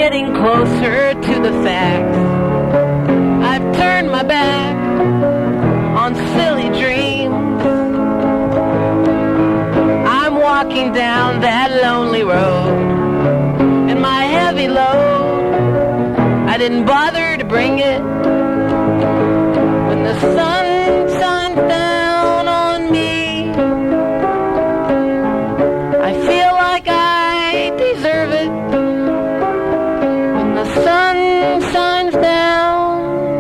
getting closer to the facts. I've turned my back on silly dreams. I'm walking down that lonely road, and my heavy load, I didn't bother to bring it. When the sun shines down on me, I feel like I deserve it. When the sun shines down,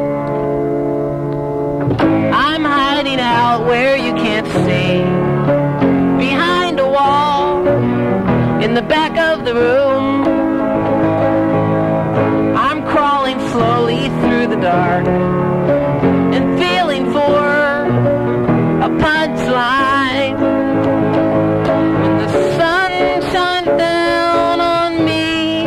I'm hiding out where you can't see, behind a wall, in the back of the room. I'm crawling slowly through the dark and feeling for a punchline. When the sun shines down on me,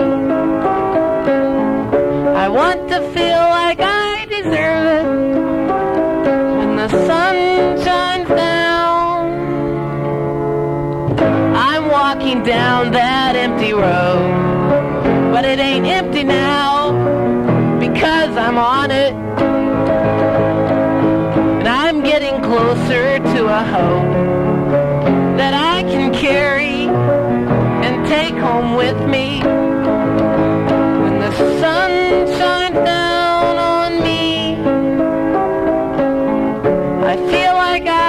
I want to feel like I deserve it. When the sun shines down, I'm walking down that empty road, but it ain't empty now, because I'm on it. And I'm getting closer to a hope that I can carry and take home with me. When the sun shines down on me, I feel like I